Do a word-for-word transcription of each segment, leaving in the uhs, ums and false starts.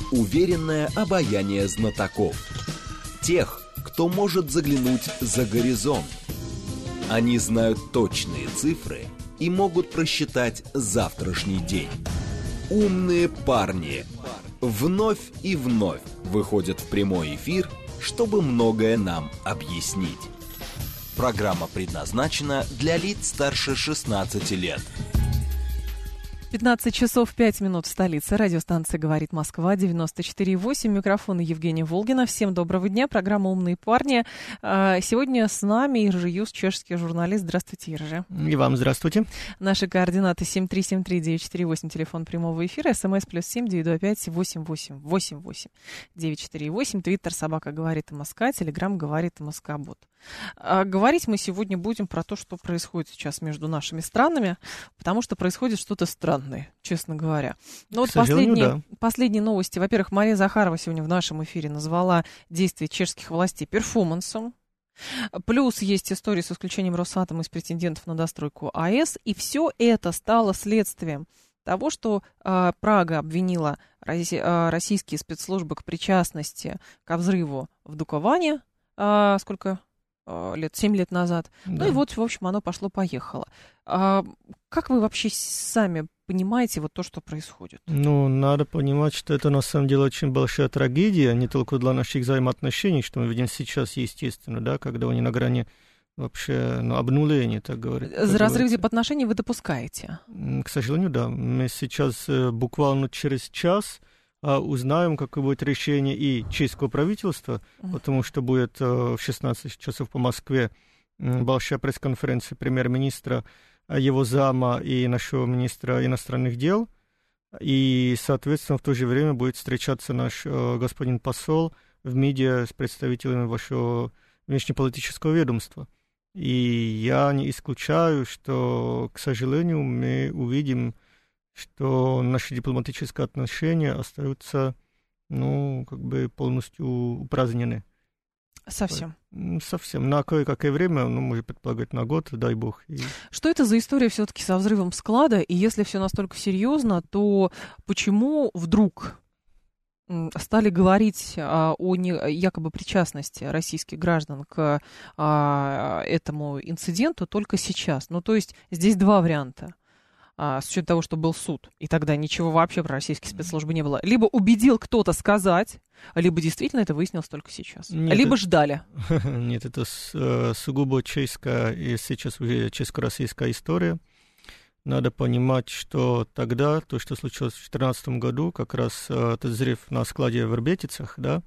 уверенное обаяние знатоков. Тех, кто может заглянуть за горизонт. Они знают точные цифры и могут просчитать завтрашний день. Умные парни вновь и вновь выходят в прямой эфир, чтобы многое нам объяснить. Программа предназначена для лиц старше шестнадцати лет. пятнадцать часов пять минут в столице. Радиостанция «Говорит Москва», девяносто четыре и восемь. Микрофон Евгения Волгина. Всем доброго дня. Программа «Умные парни». Сегодня с нами Иржи Юс, чешский журналист. Здравствуйте, Иржи. И вам здравствуйте. Наши координаты семь три семь три девять четыре восемь, телефон прямого эфира, смс плюс семь девять два пять восемь восемь восемь восемь девять четыре восемь, твиттер собака говорит МСК, телеграм говорит МСК Бот. А говорить мы сегодня будем про то, что происходит сейчас между нашими странами, потому что происходит что-то странное, честно говоря. Но вот последние, да. последние новости. Во-первых, Мария Захарова сегодня в нашем эфире назвала действия чешских властей перформансом. Плюс есть история с исключением Росатома из претендентов на достройку АЭС. И все это стало следствием того, что э, Прага обвинила Росси- э, российские спецслужбы к причастности к взрыву в Дуковане. Э, сколько лет, семь лет назад. Да. Ну и вот, в общем, оно пошло-поехало. А как вы вообще сами понимаете вот то, что происходит? Ну, надо понимать, что это на самом деле очень большая трагедия, не только для наших взаимоотношений, что мы видим сейчас, естественно, да, когда они на грани вообще, ну, обнуления, так говорят. За разрыв дипотношений вы допускаете? К сожалению, да. Мы сейчас буквально через час узнаем, какое будет решение и чешского правительства, mm-hmm. потому что будет в шестнадцать часов по Москве большая пресс-конференция премьер-министра, его зама и нашего министра иностранных дел. И, соответственно, в то же время будет встречаться наш господин посол в МИДе с представителями вашего внешнеполитического ведомства. И я не исключаю, что, к сожалению, мы увидим, что наши дипломатические отношения остаются, ну, как бы полностью упразднены. Совсем? Совсем. На кое-какое время, ну, может предполагать, на год, дай бог. И... Что это за история все-таки со взрывом склада? И если все настолько серьезно, то почему вдруг стали говорить о, о не, якобы причастности российских граждан к а, этому инциденту только сейчас? Ну, то есть здесь два варианта. А, с учетом того, что был суд, и тогда ничего вообще про российские спецслужбы не было. Либо убедил кто-то сказать, либо действительно это выяснилось только сейчас. Нет, либо это... ждали. Нет, это сугубо чешская и сейчас уже чешско-российская история. Надо понимать, что тогда, то, что случилось в две тысячи четырнадцатом году, как раз этот взрыв на складе в Ирбетицах, да,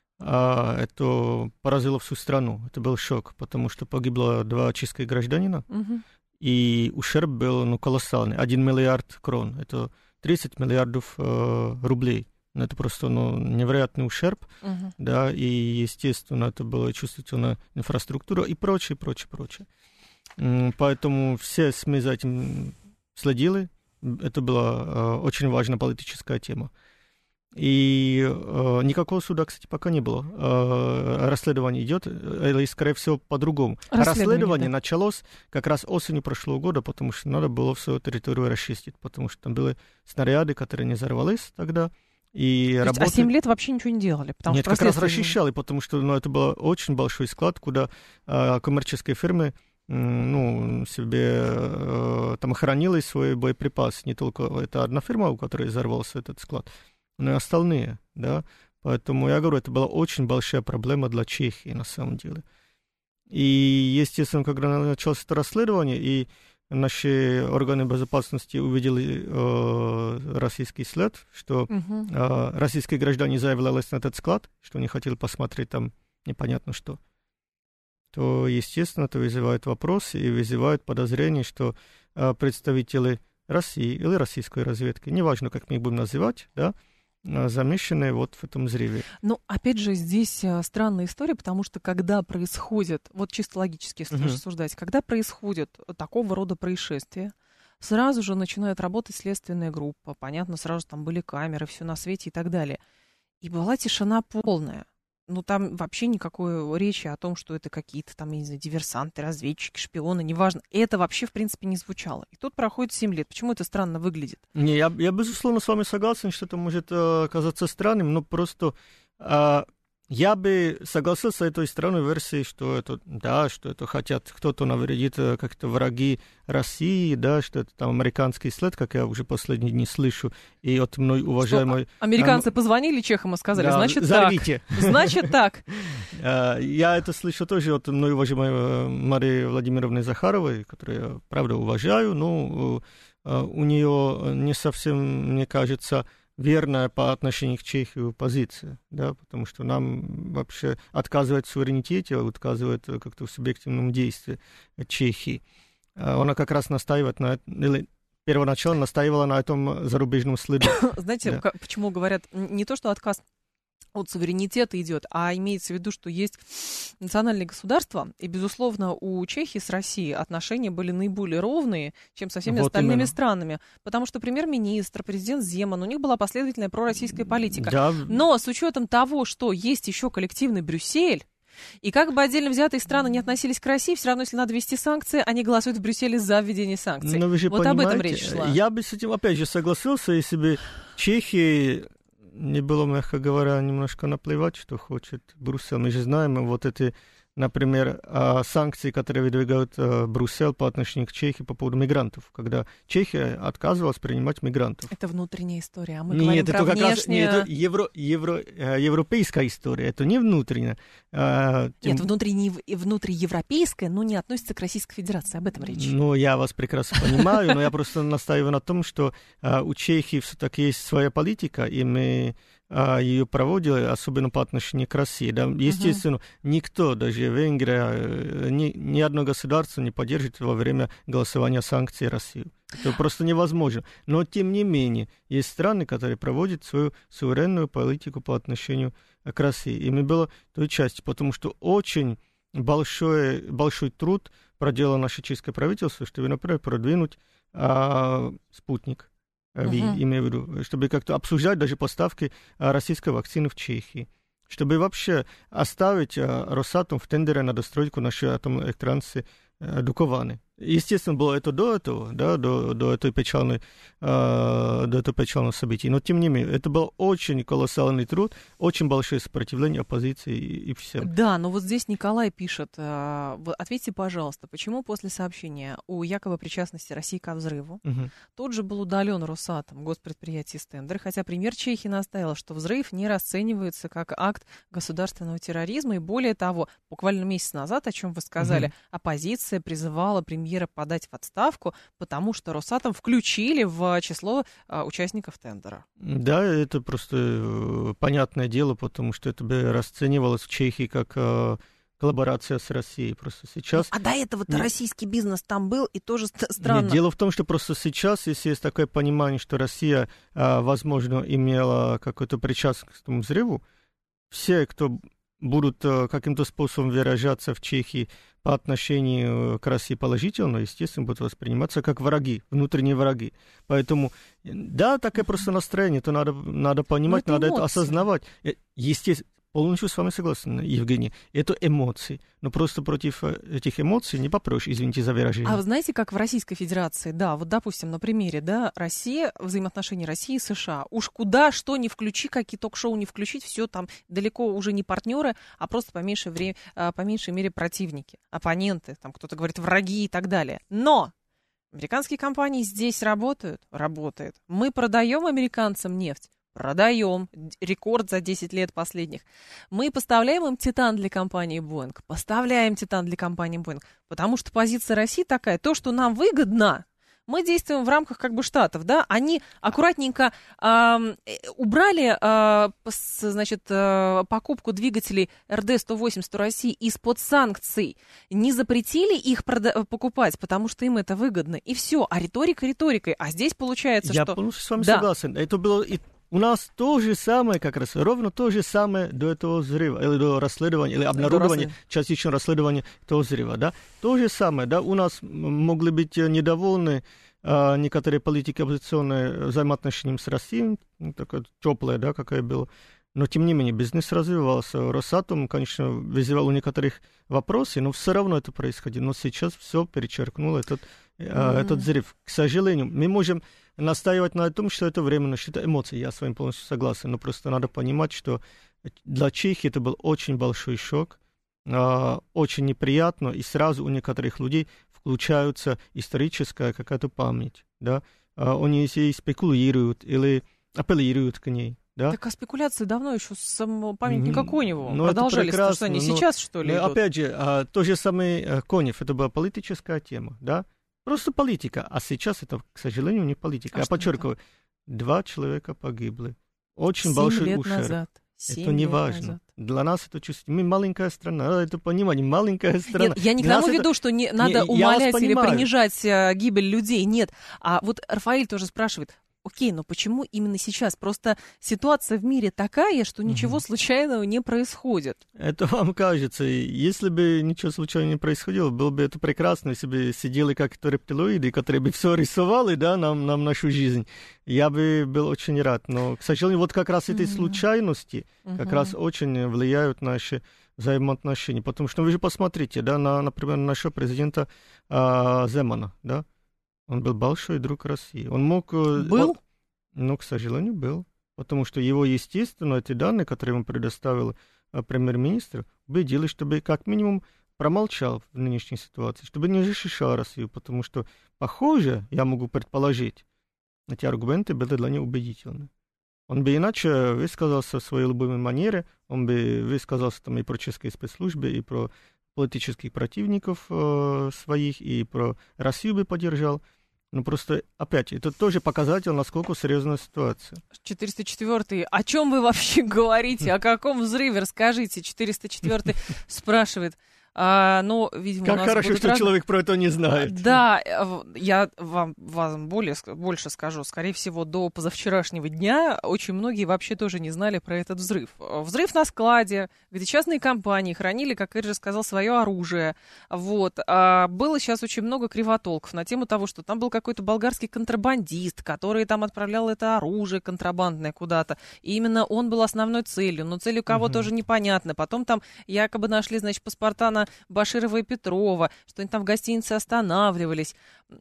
это поразило всю страну. Это был шок, потому что погибло два чешских гражданина. Угу. И ущерб был, ну, колоссальный. Один миллиард крон. Это тридцать миллиардов э, рублей. Это просто, ну, невероятный ущерб. Uh-huh. Да, и, естественно, это была чувствительная инфраструктура и прочее, прочее, прочее. Поэтому все СМИ за этим следили. Это была э, очень важная политическая тема. И э, никакого суда, кстати, пока не было. Э, расследование идет, или, скорее всего, по-другому. Расследование, расследование да. началось как раз осенью прошлого года, потому что надо было всю территорию расчистить, потому что там были снаряды, которые не взорвались тогда. И То работы... есть, а семь лет вообще ничего не делали? Потому Нет, что как раз расчищали, потому что, ну, это был очень большой склад, куда э, коммерческие фирмы ну, себе э, там хранили свои боеприпасы. Не только это одна фирма, у которой взорвался этот склад, но и остальные, да. Поэтому я говорю, это была очень большая проблема для Чехии, на самом деле. И, естественно, когда началось это расследование, и наши органы безопасности увидели э, российский след, что uh-huh. э, российские граждане заявлялись на этот склад, что они хотели посмотреть там непонятно что, то, естественно, это вызывает вопросы и вызывает подозрение, что э, представители России или российской разведки, неважно, как мы их будем называть, да, замешанные вот в этом взрыве. Ну, опять же, здесь странная история, потому что когда происходит, вот чисто логически, если uh-huh. рассуждать, когда происходит такого рода происшествия, сразу же начинает работать следственная группа, понятно, сразу там были камеры, все на свете и так далее. И была тишина полная. ну, там вообще никакой речи о том, что это какие-то там, я не знаю, диверсанты, разведчики, шпионы, неважно. Это вообще, в принципе, не звучало. И тут проходит семь лет. Почему это странно выглядит? Не, я, я безусловно, с вами согласен, что это может э, казаться странным, но просто э, я бы согласился с этой странной версией, что это, да, что это хотят кто-то навредит, как-то враги России, да, что это там американский след, как я уже последние дни слышу, и от мной уважаемой... Что, американцы а, позвонили чехам и сказали, да, значит взорвите. так. Значит так. Я это слышу тоже от мной уважаемой Марии Владимировны Захаровой, которую я, правда, уважаю, но у нее не совсем, мне кажется, верная по отношению к Чехии позиция, да, потому что нам вообще отказывает в суверенитете, отказывает как-то в субъективном действии Чехии. Она как раз настаивает на этом, или первоначально настаивала на этом зарубежном следу. Знаете, да. Почему говорят не то, что отказ от суверенитета идет, а имеется в виду, что есть национальные государства, и, безусловно, у Чехии с Россией отношения были наиболее ровные, чем со всеми вот остальными именно. Странами, потому что премьер-министр, президент Земан, у них была последовательная пророссийская политика. Да. Но с учетом того, что есть еще коллективный Брюссель, и как бы отдельно взятые страны не относились к России, все равно, если надо ввести санкции, они голосуют в Брюсселе за введение санкций. Но вы же вот об этом речь шла. Я бы с этим, опять же, согласился, если бы Чехия... не было, мягко говоря, немножко наплевать, что хочет Брюссель. Мы же знаем вот эти, например, санкции, которые выдвигают Брюссель по отношению к Чехии по поводу мигрантов, когда Чехия отказывалась принимать мигрантов. Это внутренняя история, а мы нет, говорим это про внешнюю... Раз, нет, это евро, евро, европейская история, это не внутренняя. Тем... Нет, внутренне, внутриевропейская, но не относится к Российской Федерации, об этом речь. Ну, я вас прекрасно понимаю, но я просто настаиваю на том, что у Чехии все-таки есть своя политика, и мы... ее проводили, особенно по отношению к России. Да? Естественно, uh-huh. никто, даже Венгрия, ни, ни одно государство не поддержит во время голосования санкций Россию. Это просто невозможно. Но, тем не менее, есть страны, которые проводят свою суверенную политику по отношению к России. Ими было той частью, потому что очень большой, большой труд проделало наше чешское правительство, чтобы, например, продвинуть а, спутник. Uh-huh. Имею в виду, чтобы как-то обсуждать даже поставки а, российской вакцины в Чехии, чтобы вообще оставить а, Росатом в тендере на достройку нашей атомной электростанции а, Дукованы. Естественно, было это до этого, да, до, до, этой печальной, э, до этого печального события. Но, тем не менее, это был очень колоссальный труд, очень большое сопротивление оппозиции и, и всем. Да, но вот здесь Николай пишет, э, ответьте, пожалуйста, почему после сообщения о якобы причастности России ко взрыву угу. тот же был удален Росатом, госпредприятие Стендер, хотя премьер Чехии настаивал, что взрыв не расценивается как акт государственного терроризма, и более того, буквально месяц назад, о чем вы сказали, угу. оппозиция призывала премьера подать в отставку, потому что Росатом включили в число а, участников тендера. Да, это просто э, понятное дело, потому что это бы расценивалось в Чехии как э, коллаборация с Россией. Просто сейчас... Ну, а до этого-то Нет. российский бизнес там был, и тоже странно. Нет, дело в том, что просто сейчас, если есть такое понимание, что Россия, э, возможно, имела какую-то причастность к этому взрыву, все, кто будут э, каким-то способом выражаться в Чехии по отношению к России положительно, естественно, будут восприниматься как враги, внутренние враги. Поэтому, да, такое просто настроение, это надо, надо понимать, это надо эмоции. Это осознавать. Естественно, полностью с вами согласен, Евгений. Это эмоции. Но просто против этих эмоций не попрешь, извините за выражение. А вы знаете, как в Российской Федерации, да, вот, допустим, на примере, да, Россия, взаимоотношения России и США. Уж куда, что не включи, какие ток-шоу не включить, все там далеко уже не партнеры, а просто по меньшей, вре- по меньшей мере противники, оппоненты, там кто-то говорит враги и так далее. Но американские компании здесь работают? Работают. Мы продаем американцам нефть? Продаем. Рекорд за десять лет последних. Мы поставляем им титан для компании Boeing. Поставляем титан для компании Boeing. Потому что позиция России такая. То, что нам выгодно, мы действуем в рамках как бы штатов, да. Они аккуратненько э, убрали э, значит, э, покупку двигателей эр дэ сто восемьдесят у России из-под санкций. Не запретили их прода- покупать, потому что им это выгодно. И все. А риторика риторикой. А здесь получается, Я что... Я полностью с вами да. согласен. Это было... И... У нас то же самое, как раз, ровно то же самое до этого взрыва, или до расследования, или обнародования, частичного расследования этого взрыва, да. То же самое, да, у нас могли быть недовольны а, некоторые политики оппозиционные взаимоотношениям с Россией, такое теплое, да, какое было Но, тем не менее, бизнес развивался. Росатом, конечно, вызывал у некоторых вопросы, но все равно это происходило. Но сейчас все перечеркнул этот, mm-hmm. э, этот взрыв. К сожалению, мы можем настаивать на том, что это временно, что это эмоции. Я с вами полностью согласен. Но просто надо понимать, что для Чехии это был очень большой шок, э, очень неприятно, и сразу у некоторых людей включается историческая какая-то память. Да? Э, они спекулируют или апеллируют к ней. Да? Так а спекуляции давно еще с самого памятника Коневу ну, продолжались, потому что они сейчас, что ли, но, идут? Опять же, а, то же самое Конев, это была политическая тема, да? Просто политика, а сейчас это, к сожалению, не политика. А Я подчеркиваю, это? Два человека погибли. Очень Семь большой лет ущерб. назад. Это не важно. Назад. Для нас это чувство. Мы маленькая страна, надо это понимать, маленькая страна. Нет, я не к тому это... веду, что не, надо не, умалять или принижать а, гибель людей. Нет. А вот Рафаэль тоже спрашивает, окей, но почему именно сейчас? Просто ситуация в мире такая, что ничего угу. случайного не происходит. Это вам кажется. Если бы ничего случайного не происходило, было бы это прекрасно, если бы сидели как-то рептилоиды, которые бы все рисовали, да, нам, нам нашу жизнь. Я бы был очень рад. Но, к сожалению, вот как раз эти угу. случайности угу. как раз очень влияют на наши взаимоотношения. Потому что, ну, вы же посмотрите, да, на, например, нашего президента а, Земана, да, он был большой друг России. Он мог... Был? Он, ну, к сожалению, был. Потому что его, естественно, эти данные, которые ему предоставил а, премьер-министр, убедили, чтобы как минимум промолчал в нынешней ситуации, чтобы не защищал Россию. Потому что, похоже, я могу предположить, эти аргументы были для него убедительны. Он бы иначе высказался в своей любимой манере, он бы высказался там и про чешские спецслужбы, и про политических противников э, своих, и про Россию бы поддержал. Ну, просто, опять, это тоже показатель, насколько серьезная ситуация. четыреста четвёртый. О чем вы вообще говорите? О каком взрыве? Расскажите. четыреста четвёртый спрашивает. А, ну, видимо, как хорошо, что раз... человек про это не знает. Да, я вам, вам более, больше скажу. Скорее всего, до позавчерашнего дня очень многие вообще тоже не знали про этот взрыв. Взрыв на складе, где частные компании хранили, как Эджи сказал, свое оружие. Вот. А было сейчас очень много кривотолков на тему того, что там был какой-то болгарский контрабандист, который там отправлял это оружие контрабандное куда-то. И именно он был основной целью. Но целью кого угу. тоже непонятно. Потом там якобы нашли, значит, паспорта на Баширова и Петрова, что они там в гостинице останавливались.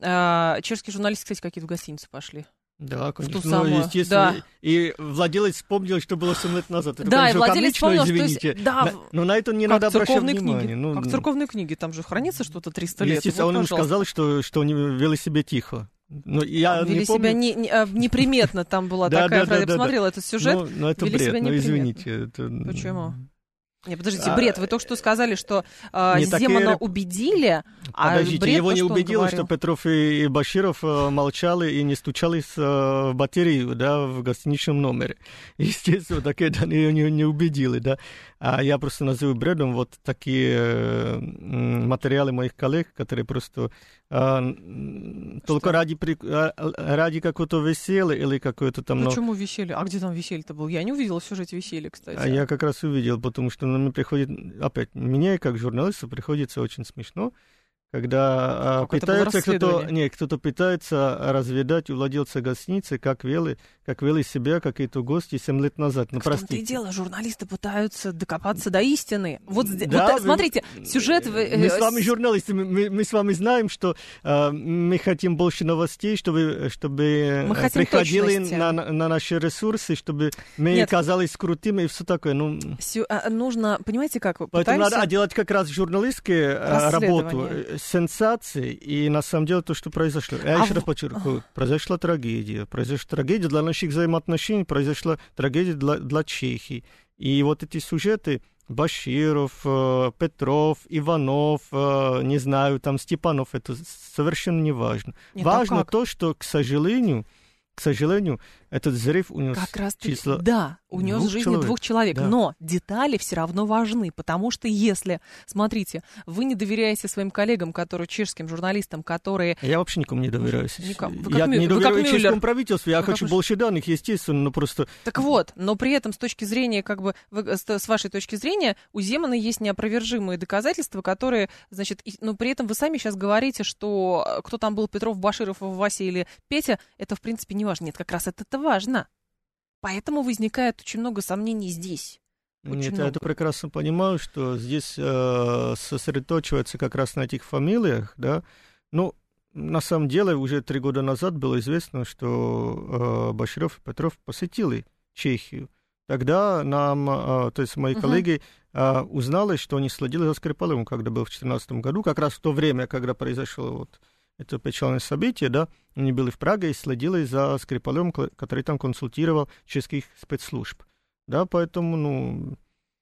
А, чешские журналисты, кстати, какие-то в гостиницу пошли. Да, конечно. В ту самую. Ну, естественно. Да. И владелец вспомнил, что было семь лет назад. Это, да, конечно, и владелец вспомнил, извините. что... Да, на, но на это не как надо обращать внимание. Книги. Ну, как церковные книги, там же хранится что-то триста лет. Естественно, вот, он им сказал, что, что они вели себя тихо. Но я вели не себя помню... не, не, неприметно, там была такая фраза. Я посмотрела этот сюжет. Ну, это бред, ну извините. Почему? Не, подождите, бред. Вы только что сказали, что э, не, Земана так... убедили, а Подождите, бред его то, не что убедило, что Петров и, и Баширов э, молчали и не стучались э, в батарею, да, в гостиничном номере. Естественно, такие данные не, не убедили, да. А я просто называю бредом вот такие э, материалы моих коллег, которые просто э, только ради, э, ради какого-то веселья или какое-то там... Почему но... веселье? А где там веселье-то было? Я не увидела в сюжете веселья, кстати. А я как раз увидел, потому что мне приходит... Опять, мне, как журналисту, приходится очень смешно, когда как пытаются кто-то, не, кто-то пытается разведать у владельца гостиницы, как вели, как вели себя какие-то гости семь лет назад. Ну, так в том-то и дело, журналисты пытаются докопаться до истины. Вот, да, вот смотрите, сюжет... Мы с вами журналисты, мы, мы с вами знаем, что э, мы хотим больше новостей, чтобы, чтобы приходили на, на наши ресурсы, чтобы мы Нет. казались крутыми и все такое. Ну, Сю, а, нужно, понимаете как, поэтому пытаемся... надо делать как раз журналистскую работу. Сенсации и на самом деле то, что произошло. Я а еще в... раз подчеркиваю, произошла трагедия. Произошла трагедия для наших взаимоотношений, произошла трагедия для, для Чехии. И вот эти сюжеты Баширов, Петров, Иванов, не знаю, там Степанов, это совершенно не важно. Нет, важно то, что, к сожалению, к сожалению, этот взрыв унес как раз число да, унес двух жизни человек. двух человек. Да. Но детали все равно важны, потому что если, смотрите, вы не доверяете своим коллегам, которые чешским журналистам, которые... Я вообще никому не доверяюсь. Никому. Вы Я как не Мю... доверяю чешскому правительству, я вы хочу как... больше данных, естественно, но просто... Так вот, но при этом с точки зрения, как бы, с вашей точки зрения, у Земана есть неопровержимые доказательства, которые, значит, но при этом вы сами сейчас говорите, что кто там был, Петров, Баширов, Вася или Петя, это, в принципе, не важно. Нет, как раз это, это важно. Поэтому возникает очень много сомнений здесь. Очень Нет, много. я это прекрасно понимаю, что здесь э, сосредоточивается как раз на этих фамилиях, да. Ну, на самом деле, уже три года назад было известно, что э, Баширов и Петров посетили Чехию. Тогда нам, э, то есть мои uh-huh. коллеги, э, узнали, что они следили за Скрипалевым, когда был в две тысячи четырнадцатом году, как раз в то время, когда произошло вот это печальное событие, да, они были в Праге и следили за Скрипалевым, который там консультировал чешских спецслужб. Да, поэтому, ну...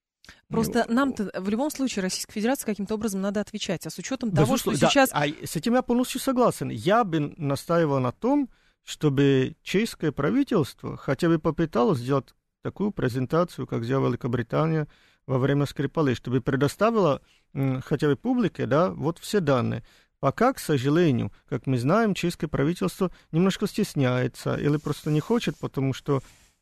Просто ну, нам-то в любом случае Российской Федерации каким-то образом надо отвечать. А с учетом того, что да, сейчас... А с этим я полностью согласен. Я бы настаивал на том, чтобы чешское правительство хотя бы попыталось сделать такую презентацию, как сделала Великобритания во время Скрипалей, чтобы предоставила м, хотя бы публике, да, вот все данные. Пока, к сожалению, как мы знаем, чешское правительство немножко стесняется или просто не хочет, потому что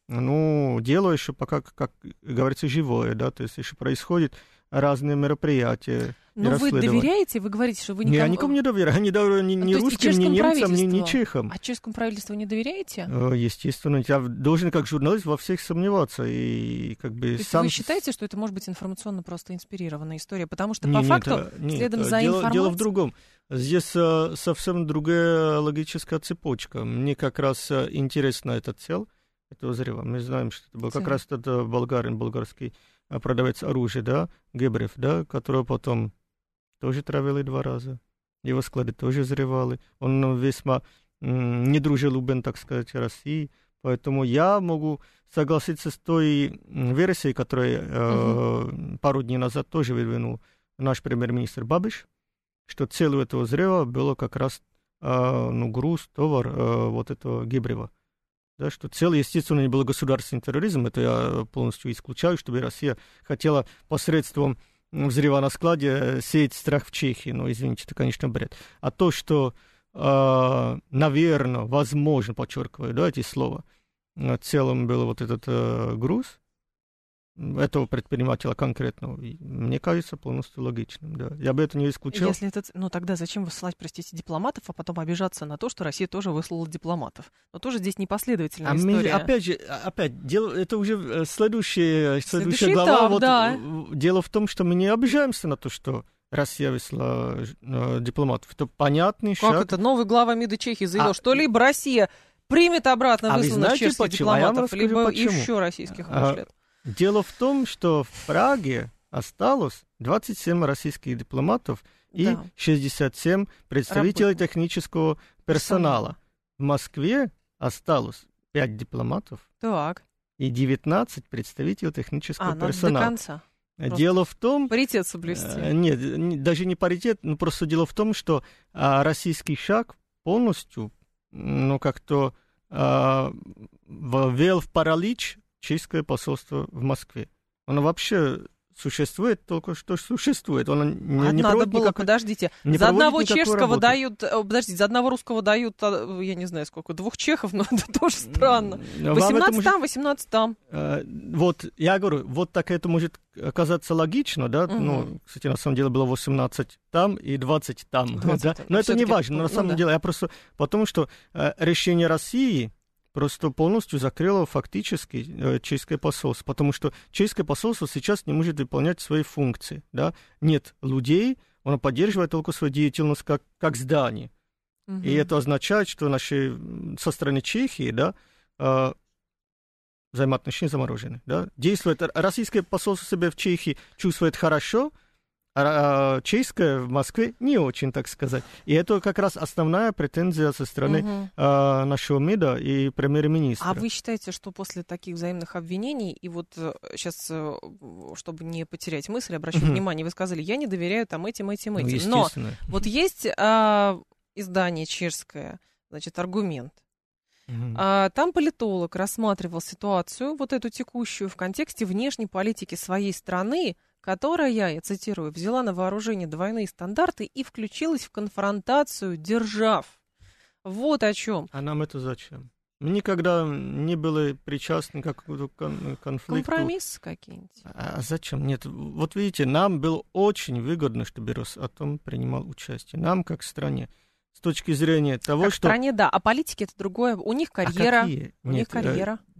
ну, дело еще пока, как говорится, живое, да, то есть еще происходят разные мероприятия. Но вы доверяете? Вы говорите, что вы никому... Я никому не доверяю, не доверяю ни, ни русским, ни немцам, ни, ни чехам. А чешскому правительству не доверяете? Естественно, я должен как журналист во всех сомневаться. И как бы То есть сам... вы считаете, что это может быть информационно просто инспирированная история? Потому что не, по нет, факту, нет, следом нет, за дело, информацией... Дело в другом. Здесь а, совсем другая логическая цепочка. Мне как раз а, интересна эта цель этого взрыва. Мы знаем, что это был как раз этот болгарин, болгарский продавец оружия, да, Гебрев, да, которого потом тоже травили два раза. Его склады тоже взрывали. Он весьма м, недружелюбен, так сказать, России. Поэтому я могу согласиться с той версией, которую э, uh-huh. пару дней назад тоже выдвинул наш премьер-министр Бабиш, что целью этого взрыва было как раз э, ну, груз, товар э, вот этого Гебрева. Да, что цель, естественно, не был государственный терроризм, это я полностью исключаю, чтобы Россия хотела посредством взрыва на складе сеять страх в Чехии. Но, извините, это, конечно, бред. А то, что, э, наверное, возможно, подчеркиваю, да, эти слова, целым был вот этот э, груз этого предпринимателя конкретного, мне кажется, полностью логичным, да. Я бы это не исключал. Если это, ну тогда зачем высылать, простите, дипломатов, а потом обижаться на то, что Россия тоже выслала дипломатов? Но тоже здесь непоследовательная а история. Мы, опять же, опять, дело, это уже следующая, следующая Следующий глава. этап, вот, да. Дело в том, что мы не обижаемся на то, что Россия выслала э, дипломатов. Это понятный как шаг. Как это? Новый глава МИДа Чехии заявил, а, что либо Россия примет обратно а высланных чешских дипломатов, а либо почему? еще российских а, вышлет. Дело в том, что в Праге осталось двадцать семь российских дипломатов и да. шестьдесят семь представителей Работ... технического персонала. Персонал. В Москве осталось пять дипломатов так. и девятнадцать представителей технического а, персонала. До конца. Просто дело в том... Паритет соблюсти. Э, нет, не, даже не паритет, но просто дело в том, что а, российский шаг полностью, ну, как-то а, ввел в паралич чешское посольство в Москве. Оно вообще существует, только что существует. Оно не, а не надо было, никакой, подождите, не за одного чешского работы. дают, подождите, за одного русского дают, я не знаю сколько, двух чехов, но это тоже странно. восемнадцать там, восемнадцать там. Э, вот, я говорю, вот так это может оказаться логично, да, угу. ну, кстати, на самом деле было восемнадцать там и двадцать там, двадцать, да? Но это не важно, на самом ну, деле, да. я просто, потому что э, решение России просто полностью закрыло фактически э, чешское посольство, потому что чешское посольство сейчас не может выполнять свои функции, да, нет людей, оно поддерживает только свою деятельность как, как здание, угу. и это означает, что наши, со стороны Чехии, да, э, взаимоотношения заморожены, да, действует, российское посольство себя в Чехии чувствует хорошо, а чешское в Москве не очень, так сказать. И это как раз основная претензия со стороны угу. а, нашего МИДа и премьер-министра. А вы считаете, что после таких взаимных обвинений, и вот сейчас, чтобы не потерять мысль, обращу угу. внимание, вы сказали, я не доверяю там этим, этим, этим. Ну, но вот есть а, издание чешское, значит, «Аргумент». Угу. А, там политолог рассматривал ситуацию, вот эту текущую, в контексте внешней политики своей страны, которая, я цитирую, взяла на вооружение двойные стандарты и включилась в конфронтацию держав. Вот о чем. А нам это зачем? Мы никогда не были причастны к какому-то конфликту. Компромиссы какие-нибудь. А зачем? Нет, вот видите, нам было очень выгодно, чтобы Росатом принимал участие. Нам, как стране. С точки зрения того, как что... стране, да. А политики это другое. У них карьера. А какие? У Нет, них карьера.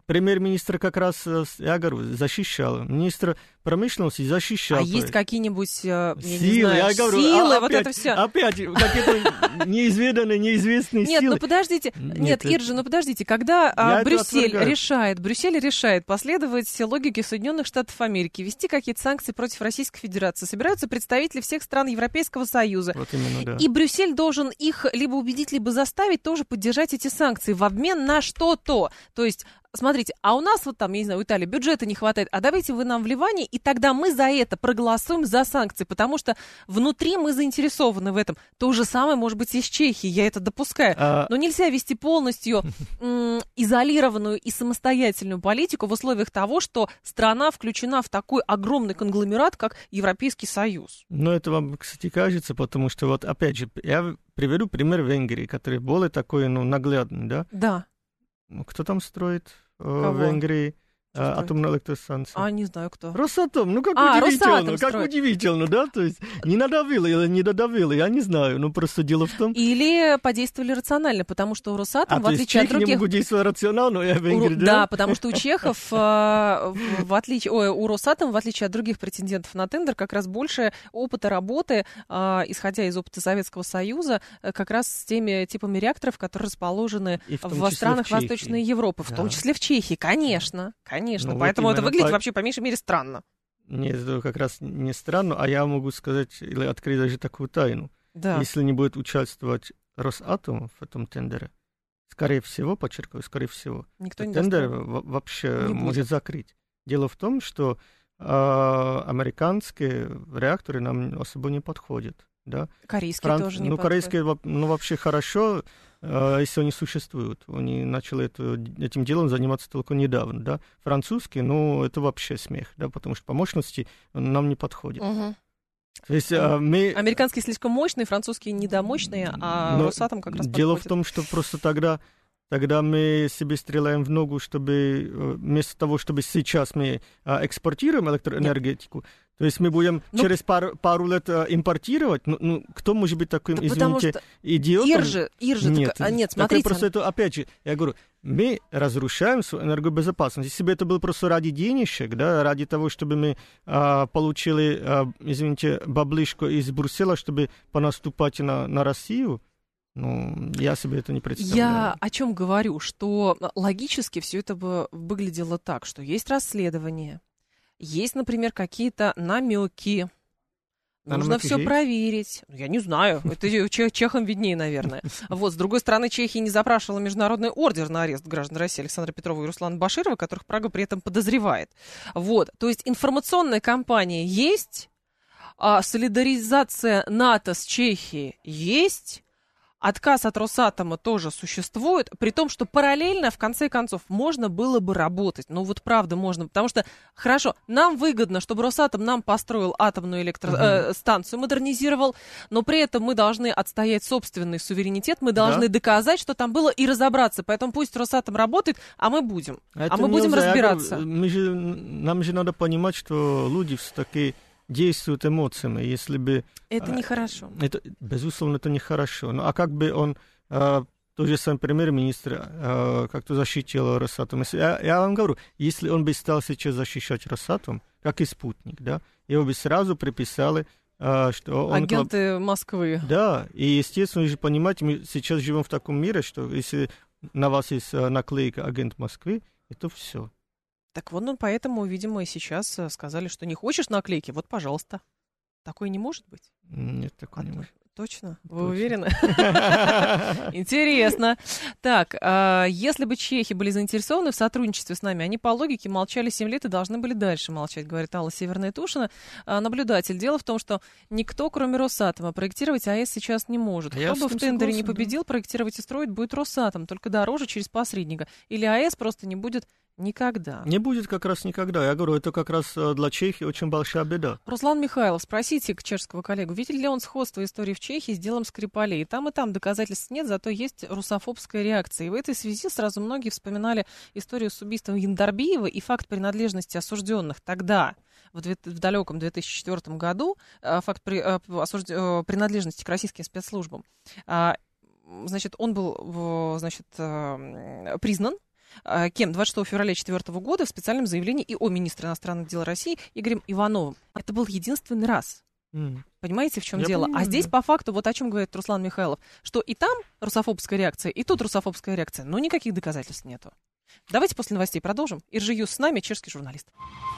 премьер-министр как раз, я говорю, защищал. Министр промышленности защищал. А есть какие-нибудь, я силы, не знаю, я говорю, силы, а, вот опять, это все. Опять какие-то неизведанные, неизвестные Нет, силы. ну подождите, нет, Нет, Иржи, ну подождите, когда а, Брюссель отвергаю. решает, Брюссель решает последовать логике Соединенных Штатов Америки, ввести какие-то санкции против Российской Федерации, собираются представители всех стран Европейского Союза, Вот именно, да. и Брюссель должен их либо убедить, либо заставить тоже поддержать эти санкции в обмен на что-то. То есть, смотрите, а у нас вот там, я не знаю, в Италии бюджета не хватает, а давайте вы нам вливание, и тогда мы за это проголосуем за санкции, потому что внутри мы заинтересованы в этом. То же самое может быть и с Чехией, я это допускаю. А... Но нельзя вести полностью м- изолированную и самостоятельную политику в условиях того, что страна включена в такой огромный конгломерат, как Европейский Союз. Ну, это вам, кстати, кажется, потому что вот, опять же, я приведу пример Венгрии, который более такой, ну, наглядный, да? Да. Кто там строит э, в Кого? Венгрии э, Что строит? атомную электростанцию? А, не знаю кто. Росатом, ну как А, удивительно, Росатом как строит. удивительно, да? То есть не надавило или не додавило, я не знаю, но просто дело в том... Или подействовали рационально, потому что у Росатом, а, в то есть отличие от чехи других... не могут действовать рационально, я в Венгрии, У- да? Да, потому что у чехов, э, в в отличие, ой, у Росатома, в отличие от других претендентов на тендер, как раз больше опыта работы, э, исходя из опыта Советского Союза, э, как раз с теми типами реакторов, которые расположены И в том в числе странах в Чехии. Восточной Европы, в Да. том числе в Чехии, конечно, конечно. Ну, вот Поэтому это именно выглядит по- вообще по меньшей мере странно. Нет, это как раз не странно, а я могу сказать или открыть даже такую тайну. Да. Если не будет участвовать Росатом в этом тендере, скорее всего, подчеркиваю, скорее всего, Никто не тендер даст. в- вообще Не может будет. закрыть. Дело в том, что э, американские реакторы нам особо не подходят. Да? Корейские Фран- тоже не ну, подходят. корейские, во- ну, вообще хорошо, э, если они существуют. Они начали это, этим делом заниматься только недавно. Да? Французские, ну, это вообще смех, да, потому что по мощности нам не подходит. Мгм. То есть э, мы... Американские слишком мощные, французские недомощные, а Но Росатом как раз дело подходит. в том, что просто тогда, тогда мы себе стреляем в ногу, чтобы э, вместо того, чтобы сейчас мы э, экспортируем электроэнергетику, то есть мы будем Ну, через пару, пару лет э, импортировать. Ну, ну, кто может быть таким, Да потому извините, что идиотом? Иржи, Иржи, Нет, так- а, нет, такое смотрите. просто это, опять же, я говорю, мы разрушаем свою энергобезопасность. Если бы это было просто ради денежек, да, ради того, чтобы мы а, получили, а, извините, баблышко из Брюсселя, чтобы понаступать на, на Россию, ну, я себе это не представляю. Я о чем говорю, что логически все это бы выглядело так, что есть расследование, есть, например, какие-то намеки. А Нужно намеки все есть? проверить. Я не знаю. Это чех- чехам виднее, наверное. Вот, с другой стороны, Чехия не запрашивала международный ордер на арест граждан России Александра Петрова и Руслана Баширова, которых Прага при этом подозревает. Вот. То есть информационная кампания есть, а солидаризация НАТО с Чехией есть, отказ от Росатома тоже существует, при том, что параллельно, в конце концов, можно было бы работать. Ну вот правда можно, потому что, хорошо, нам выгодно, чтобы Росатом нам построил атомную электростанцию, модернизировал, но при этом мы должны отстоять собственный суверенитет, мы должны Да. доказать, что там было, и разобраться. Поэтому пусть Росатом работает, а мы будем. Это а мы будем нельзя. Я разбираться. говорю, мы же, нам же надо понимать, что люди все-таки действуют эмоциями. Если бы... Это а, нехорошо. Это, безусловно, это нехорошо. Ну, а как бы он, э, тот же самый премьер-министр, э, как-то защитил Росатом? Если- Я, я вам говорю, если он бы стал сейчас защищать Росатом, как и спутник, да, его бы сразу приписали, э, что он... Агенты Москвы. Да, и, естественно, вы же понимаете, мы сейчас живем в таком мире, что если на вас есть э, наклейка «Агент Москвы», это все. Так вот, ну, поэтому, видимо, и сейчас э, сказали, что не хочешь наклейки, вот, пожалуйста. Такое не может быть? Нет, такого не может. Точно? Вы Точно. уверены? Интересно. Так, а, если бы чехи были заинтересованы в сотрудничестве с нами, они по логике молчали семь лет и должны были дальше молчать, говорит Алла Северная Тушина. А, наблюдатель. Дело в том, что никто, кроме Росатома, проектировать АЭС сейчас не может. А Кто я бы с в этим тендере не согласен, да. победил, проектировать и строить будет Росатом, только дороже через посредника. Или АЭС просто не будет никогда. Не будет как раз никогда. Я говорю, это как раз э, для Чехии очень большая беда. Руслан Михайлов, спросите чешского коллегу, видит ли он сходство истории в Чехии с делом Скрипалей? И там, и там доказательств нет, зато есть русофобская реакция. И в этой связи сразу многие вспоминали историю с убийством Яндарбиева и факт принадлежности осужденных тогда, в, две, в далеком две тысячи четвёртом году, э, факт при, э, осужд, э, принадлежности к российским спецслужбам. А, значит, он был, в, значит, э, признан. кем двадцать шестого февраля две тысячи четвёртого года в специальном заявлении и о министре иностранных дел России Игорем Ивановым. Это был единственный раз. Mm. Понимаете, в чем Я дело? Понимаю, а здесь, да. по факту, вот о чем говорит Руслан Михайлов, что и там русофобская реакция, и тут русофобская реакция, но никаких доказательств нету. Давайте после новостей продолжим. Иржи с нами, чешский журналист.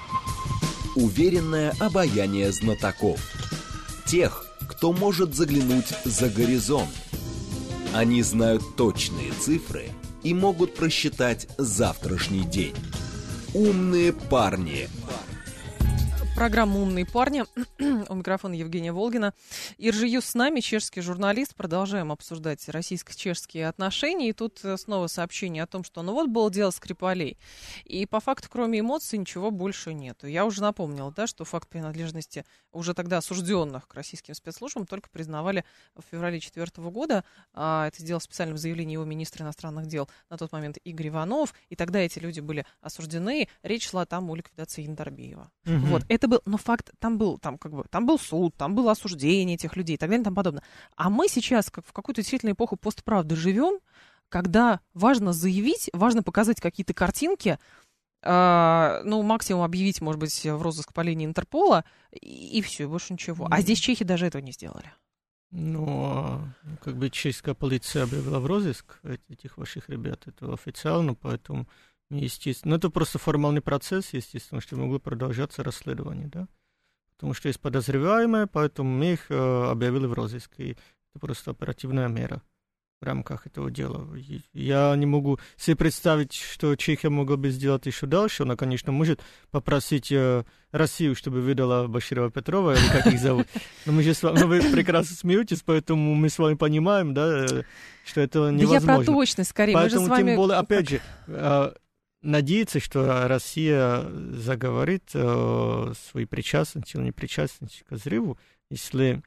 Уверенное обаяние знатоков. Тех, кто может заглянуть за горизонт. Они знают точные цифры и могут просчитать завтрашний день. Умные парни. Программа «Умные парни». У микрофона Евгения Волгина. Иржи с нами, чешский журналист. Продолжаем обсуждать российско-чешские отношения. И тут снова сообщение о том, что ну вот было дело Скрипалей. И по факту, кроме эмоций, ничего больше нету. Я уже напомнила, да, что факт принадлежности уже тогда осужденных к российским спецслужбам только признавали в феврале две тысячи четвёртого года. А это сделал в специальном заявлении его министра иностранных дел на тот момент Игорь Иванов. И тогда эти люди были осуждены. Речь шла там о ликвидации Яндарбиева. Угу. Вот, это был, но факт, там был, там как бы, там был суд, там было осуждение этих людей и так далее и тому подобное. А мы сейчас как в какую-то действительно эпоху постправды живем, когда важно заявить, важно показать какие-то картинки, э, ну, максимум объявить, может быть, в розыск по линии Интерпола, и, и все, больше ничего. Mm. А здесь чехи даже этого не сделали. Ну, как бы чешская полиция объявила в розыск этих ваших ребят, это официально, поэтому... Естественно. Но это просто формальный процесс, естественно, что могло продолжаться расследование, да. Потому что есть подозреваемые, поэтому мы их э, объявили в розыск. И это просто оперативная мера в рамках этого дела. И я не могу себе представить, что Чехия могла бы сделать еще дальше. Она, конечно, может попросить э, Россию, чтобы выдала Баширова Петрова, или как их зовут. Но мы же с вами, ну, вы прекрасно смеетесь, поэтому мы с вами понимаем, да, что это невозможно. Да я про точность, скорее. Поэтому, мы же с вами... тем более, опять же... Э, надеяться, что Россия заговорит э, своей причастностью или непричастностью к взрыву, если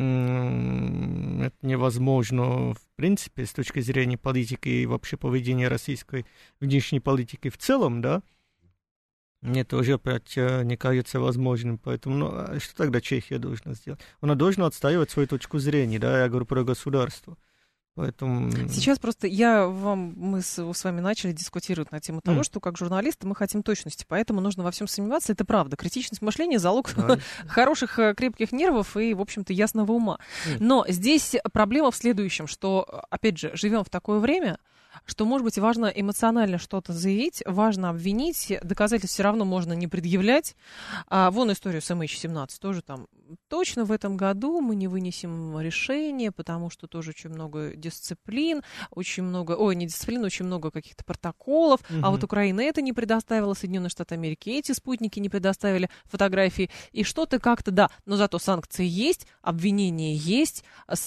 м- это невозможно, в принципе, с точки зрения политики и вообще поведения российской внешней политики в целом, да, мне тоже опять э, не кажется возможным. Поэтому, ну, а что тогда Чехия должна сделать? Она должна отстаивать свою точку зрения, да, я говорю про государство. Поэтому... Сейчас просто я вам, мы с, с вами начали дискутировать на тему того, mm. что как журналисты мы хотим точности, поэтому нужно во всем сомневаться, это правда. Критичность мышления — залог да. хороших, крепких нервов и, в общем-то, ясного ума. Mm. Но здесь проблема в следующем, что, опять же, живем в такое время, что, может быть, важно эмоционально что-то заявить, важно обвинить, доказательств все равно можно не предъявлять. А, вон историю с эм эйч семнадцать тоже там. Точно в этом году мы не вынесем решение, потому что тоже очень много дисциплин, очень много, ой, не дисциплин, очень много каких-то протоколов, угу. а вот Украина это не предоставила, Соединенные Штаты Америки эти спутники не предоставили фотографии, и что-то как-то, да, но зато санкции есть, обвинения есть,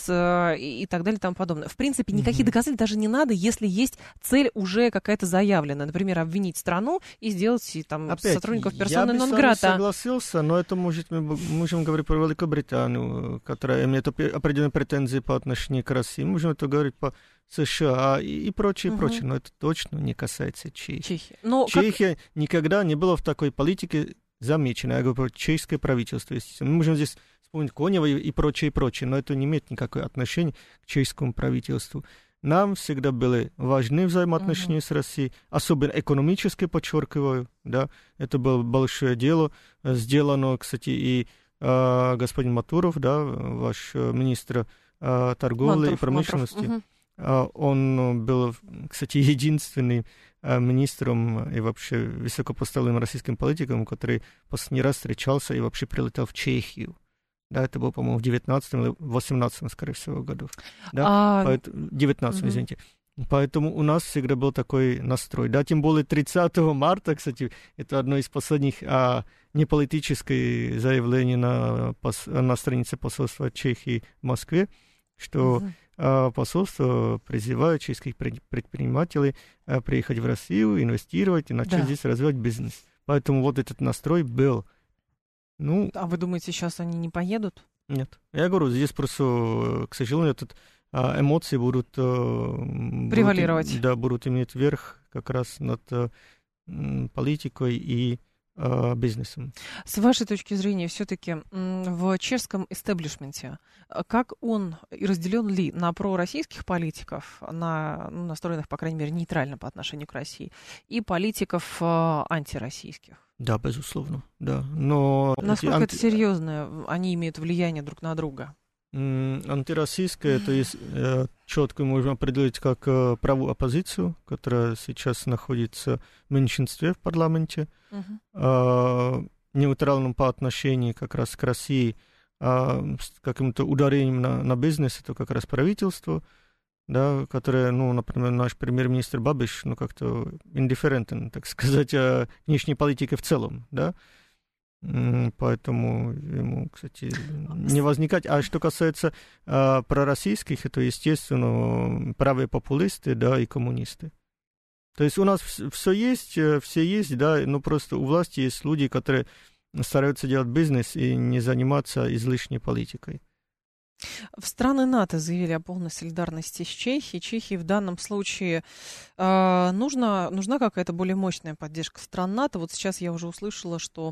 с, и, и так далее и тому подобное. В принципе, никаких угу. доказательств даже не надо, если есть цель уже какая-то заявленная, например, обвинить страну и сделать там опять, сотрудников персоны нон-грата. Я бы с вами согласился, но это может, мы можем говорить про Великобританию, которая имеет определенные претензии по отношению к России. Можем это говорить по США и, и прочее, угу. прочее, но это точно не касается Чехии. Чехия, но Чехия как... никогда не была в такой политике замечена. Я говорю про чешское правительство. Мы можем здесь вспомнить Конева и, и прочее, и прочее, но это не имеет никакого отношения к чешскому правительству. Нам всегда были важны взаимоотношения uh-huh. с Россией, особенно экономически, подчеркиваю, да, это было большое дело, сделано, кстати, и э, господин Матуров, да, ваш министр э, торговли Мантров, и промышленности, uh-huh. э, он был, кстати, единственным э, министром и вообще высокопоставленным российским политиком, который последний раз встречался и вообще прилетел в Чехию. Да, это было, по-моему, в девятнадцатом или восемнадцатом, скорее всего, году. Да? А... Поэтому, девятнадцатом, угу. извините. Поэтому у нас всегда был такой настрой. Да, тем более тридцатого марта, кстати, это одно из последних а, неполитических заявлений на, пос, на странице посольства Чехии в Москве, что угу. а, посольство призывает чешских предпринимателей а, приехать в Россию, инвестировать и начать да. здесь развивать бизнес. Поэтому вот этот настрой был. Ну, а вы думаете, сейчас они не поедут? Нет. Я говорю, здесь просто, к сожалению, этот, а, эмоции будут... Превалировать. Будут, да, будут иметь верх как раз над м, политикой и бизнесом. С вашей точки зрения, все-таки в чешском эстеблишменте, как он разделен ли на пророссийских политиков, на, ну, настроенных, по крайней мере, нейтрально по отношению к России, и политиков антироссийских? Да, безусловно, да. Но насколько анти... это серьезно, они имеют влияние друг на друга? Антироссийское, то есть четко можно определить как правую оппозицию, которая сейчас находится в меньшинстве в парламенте, uh-huh. нейтральным по отношению как раз к России, с каким-то ударением на, на бизнес, это как раз правительство, да, которое, ну, например, наш премьер-министр Бабиш, ну, как-то индифферентен, так сказать, о внешней политике в целом, да. Поэтому ему, кстати, не возникать. А что касается э, пророссийских, это, естественно, правые популисты, да, и коммунисты. То есть у нас все есть, все есть, да, но просто у власти есть люди, которые стараются делать бизнес и не заниматься излишней политикой. В страны НАТО заявили о полной солидарности с Чехией. Чехии в данном случае э, нужна, нужна какая-то более мощная поддержка стран НАТО. Вот сейчас я уже услышала, что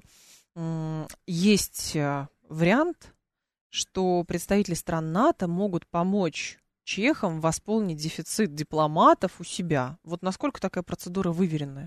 есть вариант, что представители стран НАТО могут помочь чехам восполнить дефицит дипломатов у себя. Вот насколько такая процедура выверенная?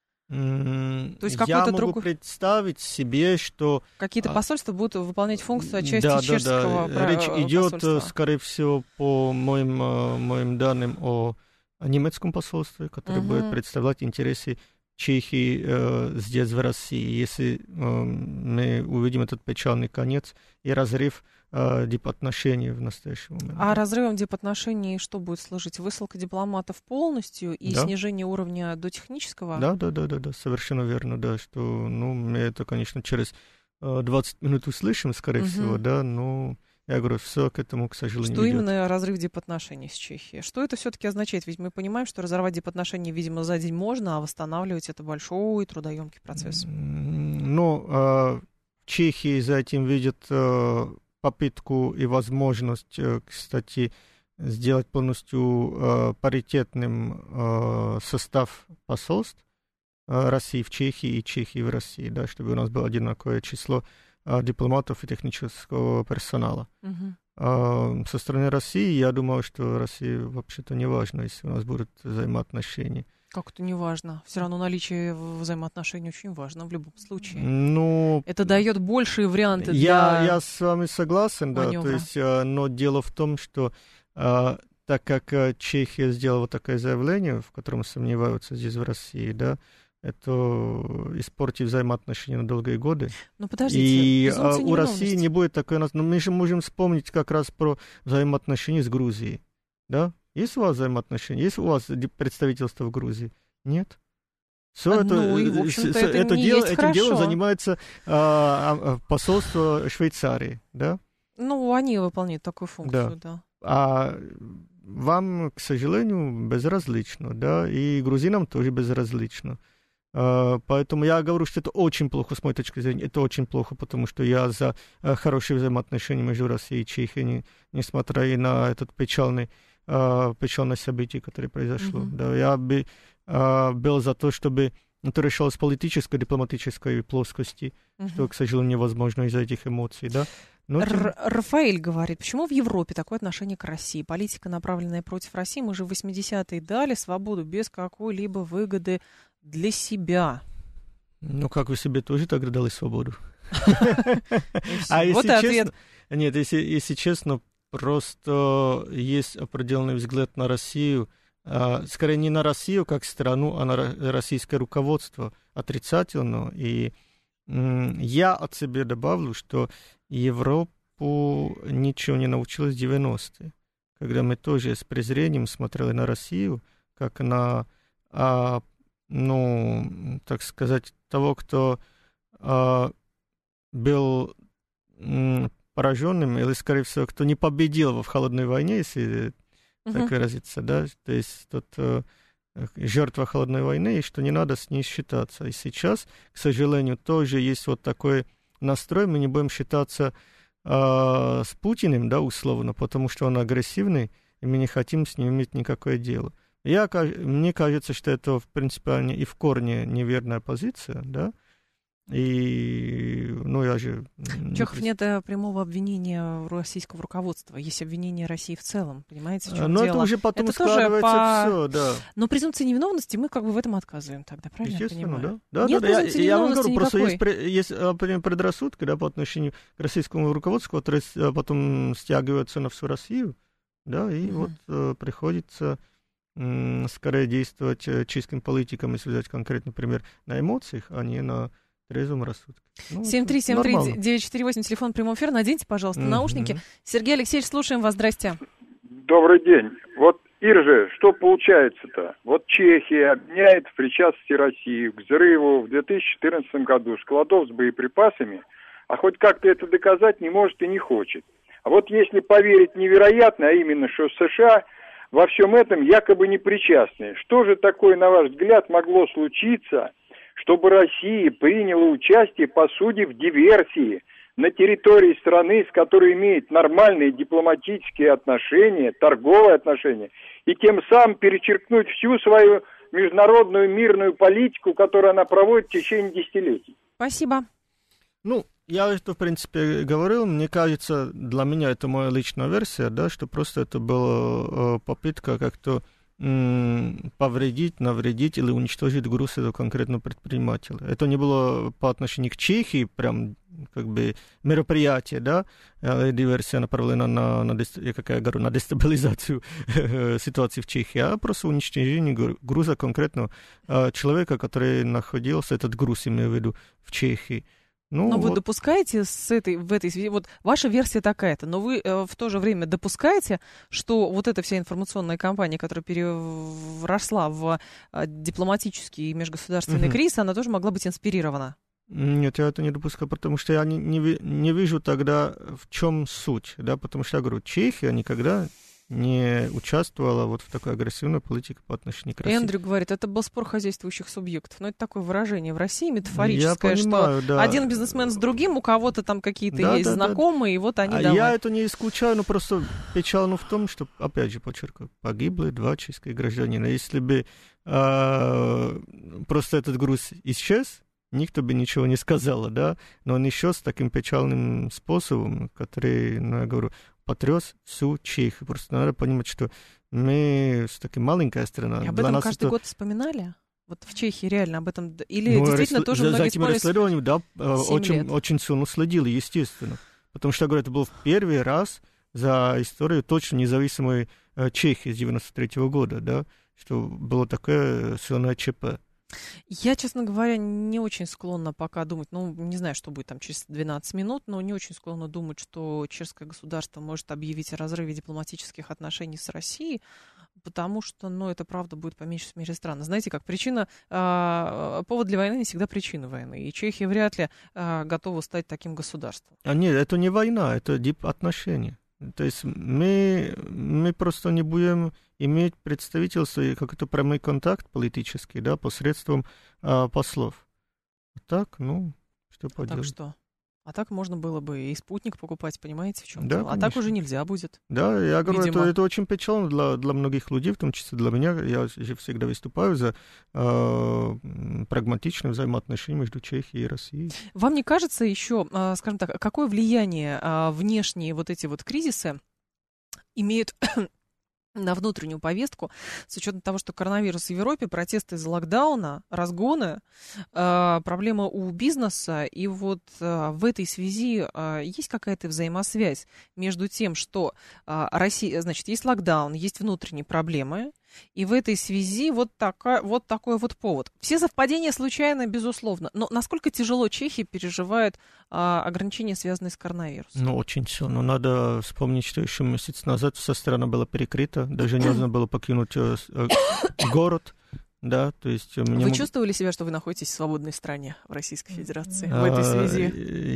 Mm, То есть я могу другой... представить себе, что... Какие-то посольства будут выполнять функцию отчасти да, чешского да, да. Речь идет, посольства. скорее всего, по моим, моим данным о немецком посольстве, которое uh-huh. будет представлять интересы Чехии э, здесь, в России. Если э, мы увидим этот печальный конец и разрыв э, дипотношений в настоящий момент. А разрывом дипотношений что будет служить? Высылка дипломатов полностью и да. снижение уровня до технического? Да, да, да, да, да, совершенно верно, да, что, ну, мы это, конечно, через э, двадцать минут услышим, скорее угу. всего, да, но... Я говорю, все к этому, к сожалению, Что идет. именно разрыв дипотношений с Чехией? Что это все-таки означает? Ведь мы понимаем, что разорвать дипотношения, видимо, за день можно, а восстанавливать это большой трудоемкий процесс. Ну, в Чехии за этим видят попытку и возможность, кстати, сделать полностью паритетным состав посольств России в Чехии и Чехии в России, да, чтобы у нас было одинаковое число дипломатов и технического персонала. Uh-huh. А, со стороны России, я думаю, что России вообще-то не важно, если у нас будут взаимоотношения. Как это не важно? Все равно наличие взаимоотношений очень важно в любом случае. Ну, это дает большие варианты для я, я с вами согласен, да, маневра. То есть, но дело в том, что а, так как Чехия сделала вот такое заявление, в котором сомневаются здесь в России, да, это испортит взаимоотношения на долгие годы. Ну, подождите, и а, у России не будет такой... Но мы же можем вспомнить как раз про взаимоотношения с Грузией. Да? Есть у вас взаимоотношения? Есть у вас представительство в Грузии? Нет? Все а, это, ну, и, в общем-то, это, это не дело, есть этим хорошо. делом занимается а, посольство Швейцарии. Да? Ну, они выполняют такую функцию, да. да. А вам, к сожалению, безразлично. Да? И грузинам тоже безразлично. Uh, поэтому я говорю, что это очень плохо, с моей точки зрения, это очень плохо, потому что я за uh, хорошие взаимоотношения между Россией и Чехией, не, несмотря и на этот печальный, uh, печальное событие, которое произошло. Mm-hmm. Да, я бы uh, был за то, чтобы это решалось с политической, дипломатической плоскости, mm-hmm. что, к сожалению, невозможно из-за этих эмоций, да. Но Р- Рафаэль говорит, почему в Европе такое отношение к России? Политика, направленная против России, мы же в восьмидесятые дали свободу без какой-либо выгоды для себя. Ну, как вы себе тоже тогда дали свободу? А если честно... Нет, если честно, просто есть определенный взгляд на Россию, скорее не на Россию как страну, а на российское руководство отрицательно. И я от себя добавлю, что Европу ничего не научилась в девяностые, когда мы тоже с презрением смотрели на Россию, как на... ну, так сказать, того, кто э, был м, пораженным, или, скорее всего, кто не победил в холодной войне, если uh-huh. так выразиться, да, то есть тот э, жертва холодной войны, и что не надо с ней считаться. И сейчас, к сожалению, тоже есть вот такой настрой, мы не будем считаться э, с Путиным, да, условно, потому что он агрессивный, и мы не хотим с ним иметь никакое дело. Я, мне кажется, что это в принципе и в корне неверная позиция, да, И, ну, я же... Чехов, нет прямого обвинения российского руководства. Есть обвинение России в целом, понимаете, в чем Но дело? это уже потом это складывается по... все, да. Но презумпция невиновности мы как бы в этом отказываем тогда, правильно я понимаю? Да. Да, нет да, да. Я, я вам говорю, никакой. просто есть, есть например, предрассудки, да, по отношению к российскому руководству, которые потом стягиваются на всю Россию, да, и mm-hmm. вот э, приходится м, скорее действовать чешским политикам, если взять конкретно, например, на эмоциях, а не на трезвом рассудке. Ну, семь три семь три девять четыре восемь, телефон прямого эфира. Наденьте, пожалуйста, mm-hmm. наушники. Сергей Алексеевич, слушаем вас. Здрасте. Добрый день. Вот, Ирже, что получается-то? Вот Чехия обвиняет в причастности России к взрыву в две тысячи четырнадцатом году складов с боеприпасами, а хоть как-то это доказать не может и не хочет. А вот если поверить невероятно, а именно, что США во всем этом якобы не причастны, что же такое, на ваш взгляд, могло случиться, чтобы Россия приняла участие, по сути, в диверсии на территории страны, с которой имеет нормальные дипломатические отношения, торговые отношения, и тем самым перечеркнуть всю свою международную мирную политику, которую она проводит в течение десятилетий? Спасибо. Ну, я это, в принципе, говорил. Мне кажется, для меня это моя личная версия, да, что просто это была попытка как-то повредить, навредить или уничтожить груз этого конкретного предпринимателя. Это не было по отношению к Чехии, прям как бы мероприятие, да, диверсия направлена на, на, как я говорю, на дестабилизацию ситуации в Чехии, а просто уничтожение груза конкретного человека, который находился, этот груз, имею в виду, в Чехии. Ну, но вот. Вы допускаете с этой, в этой связи, вот ваша версия такая-то, но вы э, в то же время допускаете, что вот эта вся информационная кампания, которая переросла в э, дипломатический и межгосударственный uh-huh. кризис, она тоже могла быть инспирирована? Нет, я это не допускаю, потому что я не, не, не вижу тогда, в чем суть, да, потому что я говорю, Чехия никогда не участвовала вот в такой агрессивной политике по отношению к России. Эндрю говорит, это был спор хозяйствующих субъектов. Но это такое выражение в России метафорическое, я понимаю, что да. один бизнесмен с другим, у кого-то там какие-то да, есть да, знакомые, да. и вот они а давай. Я это не исключаю, но просто печально в том, что, опять же, подчеркиваю, погибли два чешских гражданина. Если бы э, просто этот груз исчез, никто бы ничего не сказал, да, но он исчез таким печальным способом, который, ну, я говорю, потряс всю Чехию. Просто надо понимать, что мы такая маленькая страна. И об этом каждый это... год вспоминали? Вот в Чехии реально об этом... Или ну, действительно рас... тоже за, многие за этим расследованием, да, очень, очень сильно следили, естественно. Потому что, я говорю, это был первый раз за историю точно независимой Чехии с девяносто третьего года, да, что было такое сильное ЧП. Я, честно говоря, не очень склонна пока думать, ну, не знаю, что будет там через двенадцать минут, но не очень склонна думать, что чешское государство может объявить о разрыве дипломатических отношений с Россией, потому что, ну, это правда будет по меньшей мере странно. Знаете, как причина, э, повод для войны не всегда причина войны, и Чехия вряд ли э, готова стать таким государством. А нет, это не война, это дип-отношения. То есть мы, мы просто не будем иметь представительство и какой-то прямой контакт политический, да, посредством а, послов. А так, ну, что поделать. Так что? А так можно было бы и спутник покупать, понимаете, в чем да, дело? А так уже нельзя будет. Да, я говорю, это, это очень печально для, для многих людей, в том числе для меня. Я же всегда выступаю за э, прагматичные взаимоотношения между Чехией и Россией. Вам не кажется еще, э, скажем так, какое влияние э, внешние вот эти вот кризисы имеют на внутреннюю повестку, с учетом того, что коронавирус в Европе, протесты из-за локдауна, разгоны, э, проблемы у бизнеса, и вот э, в этой связи э, есть какая-то взаимосвязь между тем, что э, Россия, значит, есть локдаун, есть внутренние проблемы, и в этой связи вот, такая, вот такой вот повод. Все совпадения случайны, безусловно, но насколько тяжело Чехия переживает а, ограничения, связанные с коронавирусом? Ну, очень сильно. Надо вспомнить, что еще месяц назад вся страна была перекрыта, даже нельзя было покинуть э, э, город. Да, то есть вы мог... чувствовали себя, что вы находитесь в свободной стране, в Российской Федерации, в этой связи?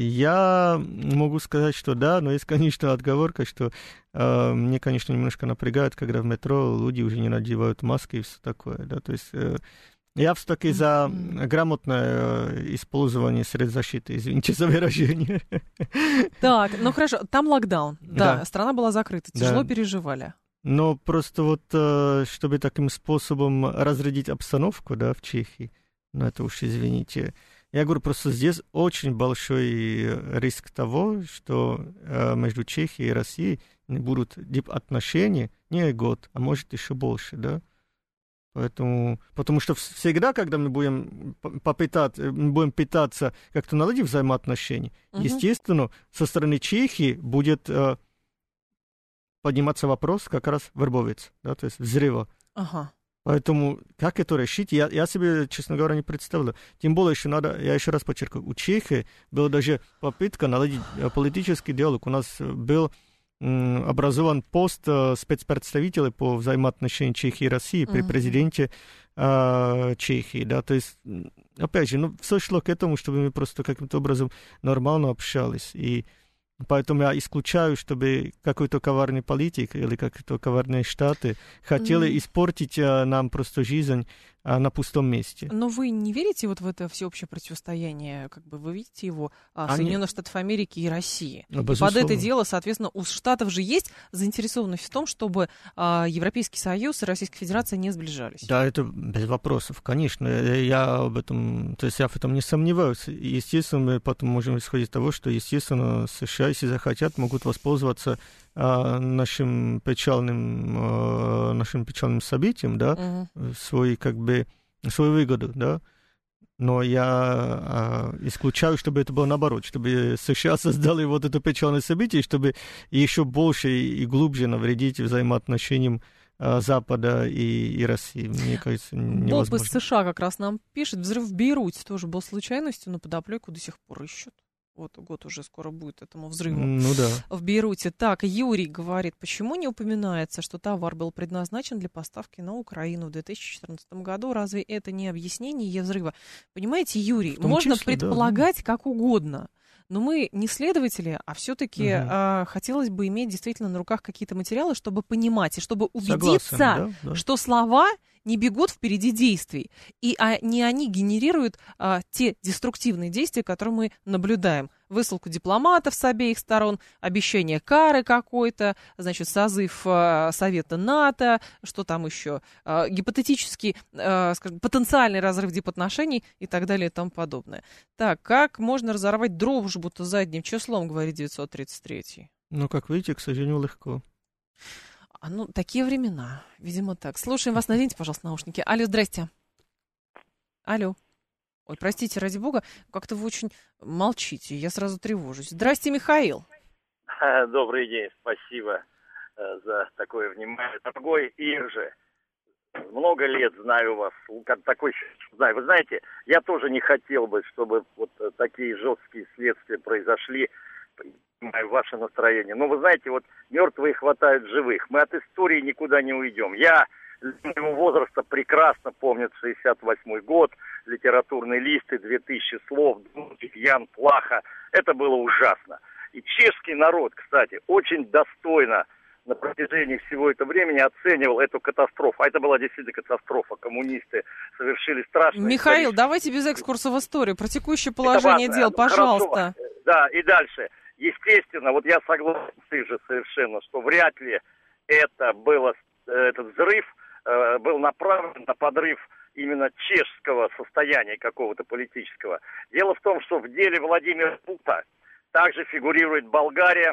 Я могу сказать, что да, но есть, конечно, отговорка, что э, мне, конечно, немножко напрягает, когда в метро люди уже не надевают маски и все такое, да, то есть э, я все-таки за грамотное использование средств защиты, извините за выражение. Так, ну хорошо, там локдаун, да, да. страна была закрыта, тяжело да. переживали. Но просто вот, чтобы таким способом разрядить обстановку, да, в Чехии, ну, это уж, извините, Я говорю, просто здесь очень большой риск того, что э, между Чехией и Россией будут отношения не год, а может еще больше, да. Поэтому, потому что всегда, когда мы будем, попытать, мы будем пытаться как-то наладить взаимоотношения, uh-huh. естественно, со стороны Чехии будет э, подниматься вопрос как раз вербовец, да, то есть взрыва. Uh-huh. Поэтому как это решить, я, я себе, честно говоря, не представляю. Тем более, еще надо, я еще раз подчеркну, у Чехии была даже попытка наладить политический диалог. У нас был образован пост спецпредставителя по взаимоотношениям Чехии и России при президенте э, Чехии, да, то есть, опять же, ну, все шло к этому, чтобы мы просто каким-то образом нормально общались, и поэтому я исключаю, чтобы какой-то коварный политик или какие-то коварные штаты хотели mm. испортить а, нам просто жизнь а, на пустом месте. Но вы не верите вот в это всеобщее противостояние, как бы вы видите его, а, Соединенных Они... Штатов Америки и России? Ну, и под это дело, соответственно, у Штатов же есть заинтересованность в том, чтобы а, Европейский Союз и Российская Федерация не сближались. Да, это без вопросов, конечно. Я об этом, то есть я в этом не сомневаюсь. Естественно, мы потом можем исходить из того, что, естественно, США, если захотят, могут воспользоваться а, нашим печальным, а, нашим печальным событием, да, uh-huh. свой, как бы, свою выгоду, да. Но я а, исключаю, чтобы это было наоборот, чтобы США создали вот это печальное событие, чтобы еще больше и глубже навредить взаимоотношениям а, Запада и, и России. Мне кажется, невозможно. Боб из США как раз нам пишет, взрыв в Бейруте тоже был случайностью, но подоплеку до сих пор ищут. Вот год уже скоро будет этому взрыву ну, да. в Бейруте. Так, Юрий говорит, почему не упоминается, что товар был предназначен для поставки на Украину в две тысячи четырнадцатом году? Разве это не объяснение взрыва? Понимаете, Юрий, можно числе, предполагать да. как угодно. Но мы не следователи, а все-таки угу. а, хотелось бы иметь действительно на руках какие-то материалы, чтобы понимать и чтобы убедиться, Согласен, да, да. что слова не бегут впереди действий, и а, не они генерируют а, те деструктивные действия, которые мы наблюдаем. Высылку дипломатов с обеих сторон, обещание кары какой-то, значит, созыв а, Совета НАТО, что там еще, а, гипотетический, а, скажем, потенциальный разрыв дипотношений и так далее и тому подобное. Так, как можно разорвать дружбу-то задним числом, говорит девятьсот тридцать третий? Ну, как видите, к сожалению, легко. А, ну, такие времена, видимо, так. Слушаем вас, наденьте, пожалуйста, наушники. Алло, здрасте. Алло. Ой, простите, ради бога, как-то вы очень молчите, я сразу тревожусь. Здрасте, Михаил. Добрый день, спасибо за такое внимание. Дорогой Ирже, много лет знаю вас, как такой, знаю. Вы знаете, я тоже не хотел бы, чтобы вот такие жесткие следствия произошли, понимаю ваше настроение. Но вы знаете, вот мертвые хватают живых. Мы от истории никуда не уйдем. Я с моего возраста прекрасно помню шестьдесят восьмой год, литературные листы, две тысячи слов, Ян Плаха. Это было ужасно. И чешский народ, кстати, очень достойно на протяжении всего этого времени оценивал эту катастрофу. А это была действительно катастрофа. Коммунисты совершили страшное... Михаил, давайте без экскурса в историю. Про текущее положение дел, пожалуйста. Хорошо. Да, и дальше. Естественно, вот я согласен с же совершенно, что вряд ли это было, этот взрыв э, был направлен на подрыв именно чешского состояния какого-то политического. Дело в том, что в деле Владимира Пута также фигурирует Болгария,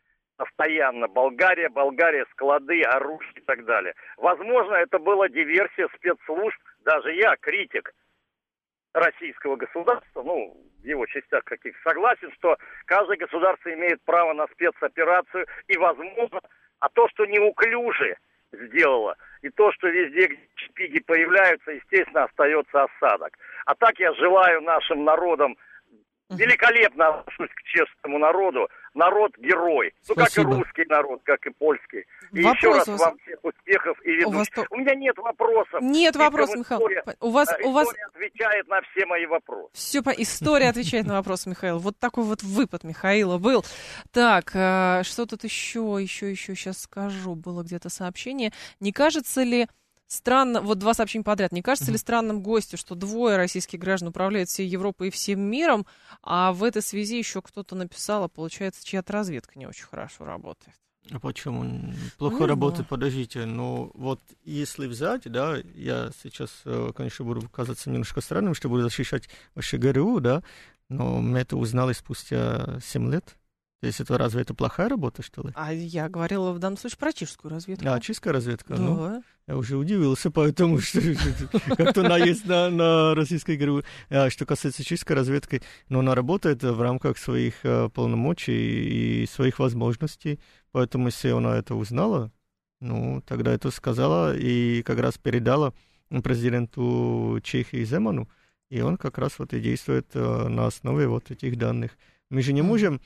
постоянно Болгария, Болгария, склады, оружие и так далее. Возможно, это была диверсия спецслужб, даже я, критик российского государства, ну, в его частях каких-то, согласен, что каждое государство имеет право на спецоперацию, и, возможно, а то, что неуклюже сделало, и то, что везде, где шпиги появляются, естественно, остается осадок. А так я желаю нашим народам, великолепно отношусь к чешскому народу, народ-герой. Ну, как и русский народ, как и польский. И Вопрос еще раз вас... вам всех успехов и ведущих. Вас... У меня нет вопросов. Нет вопросов, Михаил. История, у вас, история у вас... отвечает на все мои вопросы. Все, история отвечает на вопросы, Михаил. Вот такой вот выпад Михаила был. Так, что тут еще, еще, еще сейчас скажу. Было где-то сообщение. Не кажется ли... Странно, вот два сообщения подряд. Не кажется ли странным гостю, что двое российских граждан управляют всей Европой и всем миром, а в этой связи еще кто-то написал, а получается, чья-то разведка не очень хорошо работает? А почему? Плохо Ну, работает, да. подождите. Но вот если взять, да, я сейчас, конечно, буду казаться немножко странным, что буду защищать вообще ГРУ, да, но мы это узнали спустя семь лет. То есть это разве это плохая работа, что ли? А я говорила в данном случае про чешскую разведку. А, чистая разведка? Да. Ну, я уже удивился, поэтому что как-то наезд на, на российской ГРУ. А что касается чистой разведки, но она работает в рамках своих а, полномочий и своих возможностей, поэтому если она это узнала, ну, тогда это сказала и как раз передала президенту Чехии Земану, и он как раз вот и действует а, на основе вот этих данных. Мы же не можем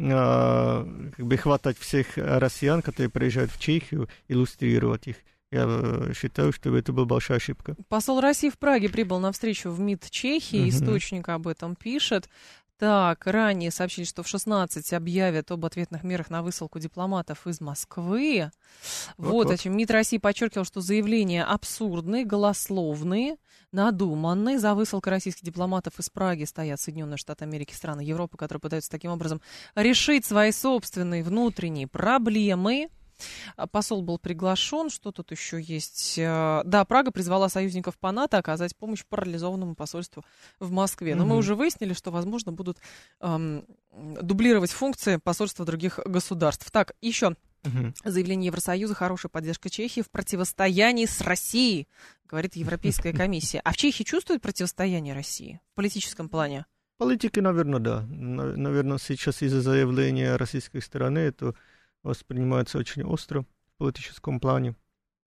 как бы хватать всех россиян, которые приезжают в Чехию, иллюстрировать их. Я считаю, что это была большая ошибка. Посол России в Праге прибыл на встречу в МИД Чехии, Uh-huh. источник об этом пишет. Так, ранее сообщили, что в шестнадцать объявят об ответных мерах на высылку дипломатов из Москвы. Вот, Вот-вот. о чем МИД России подчеркивал, что заявления абсурдные, голословные, надуманные. За высылкой российских дипломатов из Праги стоят Соединенные Штаты Америки, страны Европы, которые пытаются таким образом решить свои собственные внутренние проблемы. Посол был приглашен. Что тут еще есть? Да, Прага призвала союзников по НАТО оказать помощь парализованному посольству в Москве. Но Угу. мы уже выяснили, что, возможно, будут эм, дублировать функции посольства других государств. Так, еще Угу. заявление Евросоюза, хорошая поддержка Чехии в противостоянии с Россией, говорит Европейская комиссия. А в Чехии чувствуют противостояние России в политическом плане? Политики, наверное, да. На- Наверное, сейчас из-за заявления российской стороны это воспринимается очень остро в политическом плане.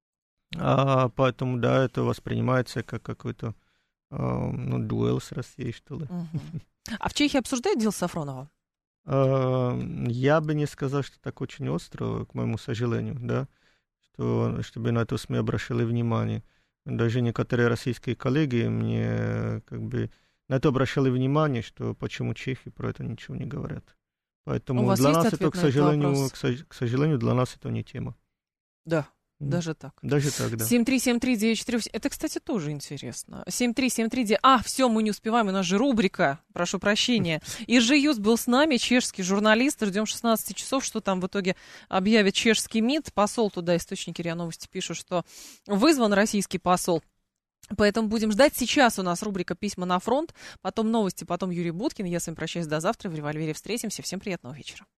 А поэтому, да, это воспринимается как какой-то а, ну, дуэль с Россией, что ли. Мгм. А в Чехии обсуждают дело Сафронова? А, Я бы не сказал, что так очень остро, к моему сожалению, да, что, чтобы на это СМИ обращали внимание. Даже некоторые российские коллеги мне как бы на это обращали внимание, что почему чехи про это ничего не говорят. Поэтому У вас для есть нас ответ это, к на этот сожалению, вопрос? к, сож- к сожалению, для нас это не тема. Да, М. даже так. Даже так, да. семь три семь три девять четыре восемь. Это, кстати, тоже интересно. семь три семь три девять. А, все, мы не успеваем. У нас же рубрика. Прошу прощения. Иржи Юст был с нами, чешский журналист. Ждем шестнадцати часов. Что там в итоге объявит чешский МИД? Посол туда, источники РИА Новости пишут, что вызван российский посол. Поэтому будем ждать. Сейчас у нас рубрика «Письма на фронт», потом новости, потом Юрий Буткин. Я с вами прощаюсь до завтра. В «Револьвере» встретимся. Всем приятного вечера.